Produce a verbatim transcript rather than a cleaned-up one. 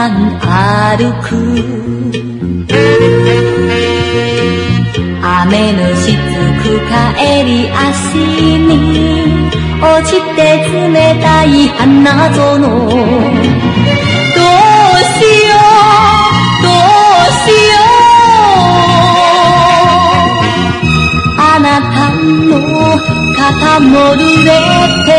間歩く雨のしつく帰り足に落ちて冷たい花園どうしようどうしようあなたの肩も濡れて